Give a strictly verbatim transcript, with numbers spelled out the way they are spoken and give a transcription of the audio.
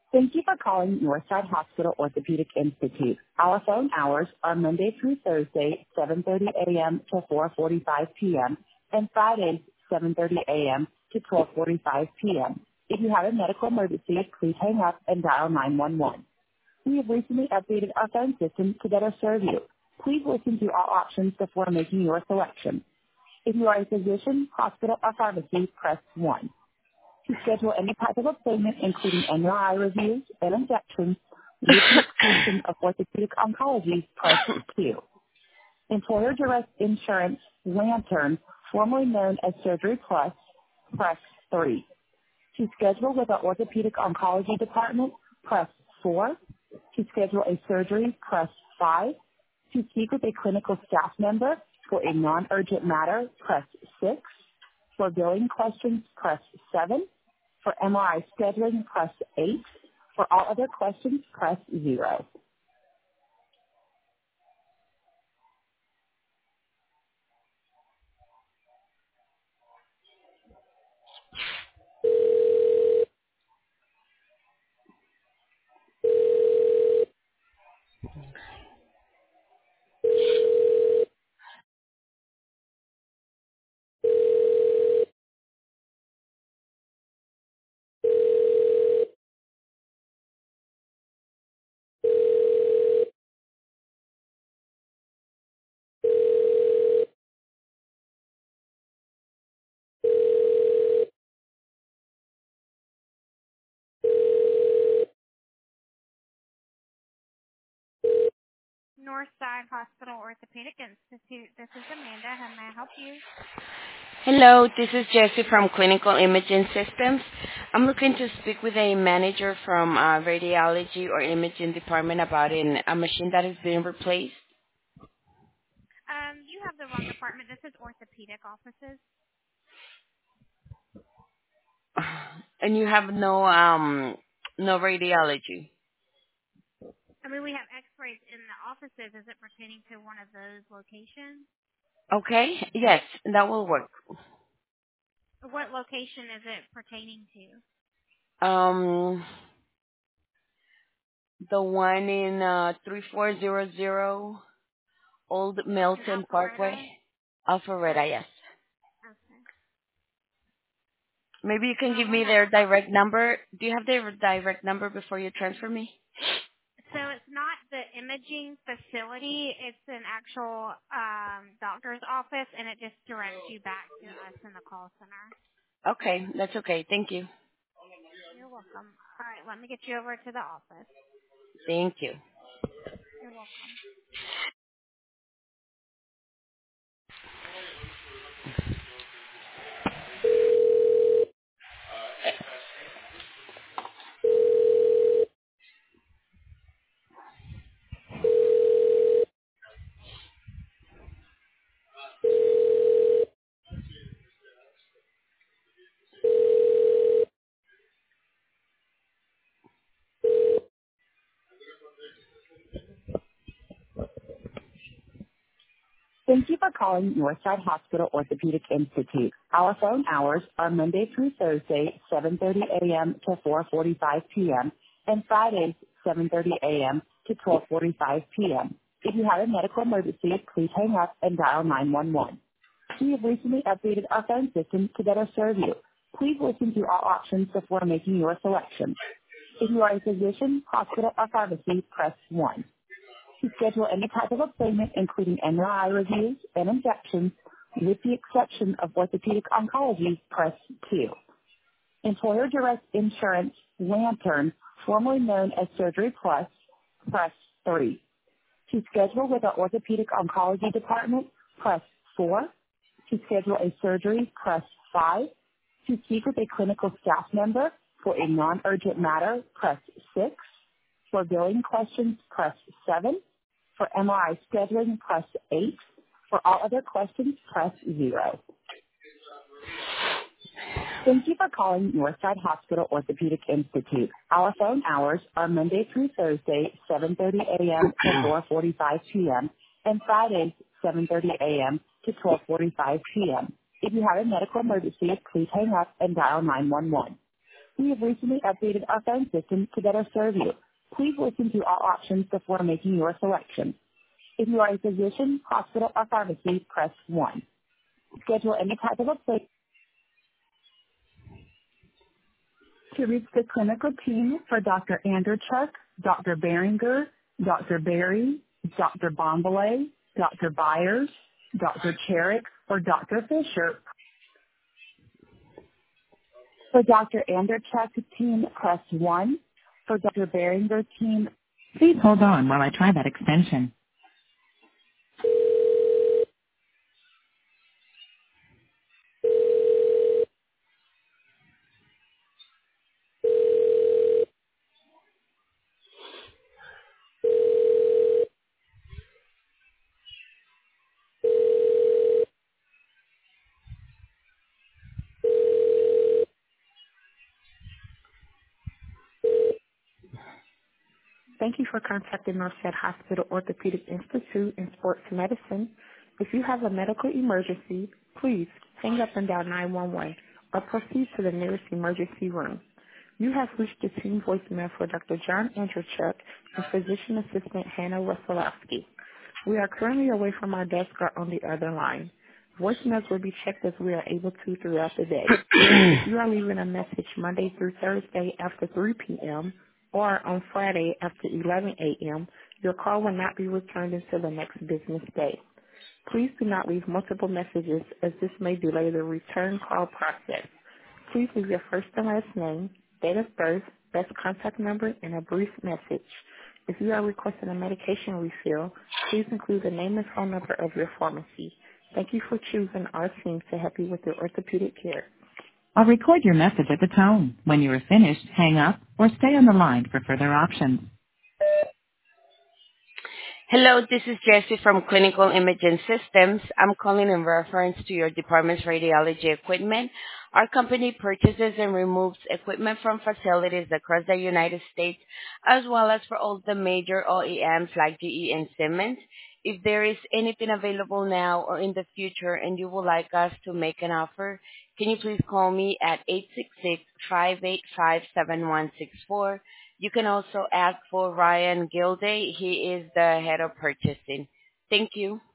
Thank you for calling Northside Hospital Orthopedic Institute. Our phone hours are Monday through Thursday, seven thirty a.m. to four forty-five p.m. and Fridays, seven thirty a.m. to twelve forty-five p.m. If you have a medical emergency, please hang up and dial nine one one. We have recently updated our phone system to better serve you. Please listen to all options before making your selection. If you are a physician, hospital, or pharmacy, press one. To schedule any type of appointment, including M R I reviews and injections, with the exception of orthopedic oncology, press two. Employer Direct Insurance, Lantern, formerly known as Surgery Plus, press three. To schedule with our orthopedic oncology department, press four. To schedule a surgery, press five. To speak with a clinical staff member for a non-urgent matter, press six. For billing questions, press seven. For M R I scheduling, press eight. For all other questions, press zero. Northside Hospital Orthopedic Institute. This is Amanda. How may I help you? Hello, this is Jessie from Clinical Imaging Systems. I'm looking to speak with a manager from uh, radiology or imaging department about an, a machine that is being replaced. Um, you have the wrong department. This is orthopedic offices. And you have no um no radiology. I mean, we have x-rays in the offices. Is it pertaining to one of those locations? Okay? Yes, that will work. What location is it pertaining to? Um the one in uh three four zero zero Old In Milton Parkway. Alpharetta? Alpharetta, yes. Okay. Maybe you can Uh, give one me moment. their direct number. Do you have their direct number before you transfer me? So it's not the imaging facility. It's an actual um, doctor's office, and it just directs you back to us in the call center. Okay, that's okay. Thank you. You're welcome. All right, let me get you over to the office. Thank you. You're welcome. Thank you for calling Northside Hospital Orthopedic Institute. Our phone hours are Monday through Thursday, seven thirty a.m. to four forty-five p.m. and Fridays, seven thirty a.m. to twelve forty-five p.m. If you have a medical emergency, please hang up and dial nine one one. We have recently updated our phone system to better serve you. Please listen to all options before making your selection. If you are a physician, hospital, or pharmacy, press one. To schedule any type of appointment, including M R I reviews and injections, with the exception of orthopedic oncology, press two. Employer Direct Insurance, Lantern, formerly known as Surgery Plus, press three. To schedule with our orthopedic oncology department, press four. To schedule a surgery, press five. To speak with a clinical staff member for a non-urgent matter, press six. For billing questions, press seven. For M R I scheduling, press eight. For all other questions, press zero. Thank you for calling Northside Hospital Orthopedic Institute. Our phone hours are Monday through Thursday, seven thirty a.m. to four forty-five p.m. and Fridays, seven thirty a.m. to twelve forty-five p.m. If you have a medical emergency, please hang up and dial nine one one. We have recently updated our phone system to better serve you. Please listen to all options before making your selection. If you are a physician, hospital, or pharmacy, press one. Schedule any type of appointment. To reach the clinical team for Doctor Anderchuk, Doctor Beringer, Doctor Berry, Doctor Bombele, Doctor Byers, Doctor Cherrick, or Doctor Fisher, for Doctor Anderchuk team, press one. For Doctor Beringer team, please hold on while I try that extension. Thank you for contacting Northside Hospital Orthopedic Institute in Sports Medicine. If you have a medical emergency, please hang up and dial nine one one or proceed to the nearest emergency room. You have reached the team voicemail for Doctor John Andrechuk and Physician Assistant Hannah Wasilowski. We are currently away from our desk or on the other line. Voicemails will be checked as we are able to throughout the day. If you are leaving a message Monday through Thursday after three p.m. or on Friday after eleven a.m., your call will not be returned until the next business day. Please do not leave multiple messages as this may delay the return call process. Please leave your first and last name, date of birth, best contact number, and a brief message. If you are requesting a medication refill, please include the name and phone number of your pharmacy. Thank you for choosing our team to help you with your orthopedic care. I'll record your message at the tone. When you are finished, hang up or stay on the line for further options. Hello, this is Jessie from Clinical Imaging Systems. I'm calling in reference to your department's radiology equipment. Our company purchases and removes equipment from facilities across the United States, as well as for all the major O E Ms like G E and Siemens. If there is anything available now or in the future and you would like us to make an offer, can you please call me at eight six six, five eight five, seven one six four. You can also ask for Ryan Gilday. He is the head of purchasing. Thank you.